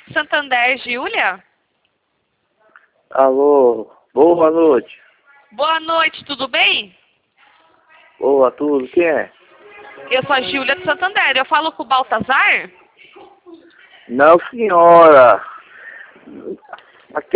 Santander, Júlia? Alô, boa noite. Boa noite, tudo bem? Boa, tudo, quem é? Eu sou a Júlia de Santander. Eu falo com o Baltazar? Não, senhora.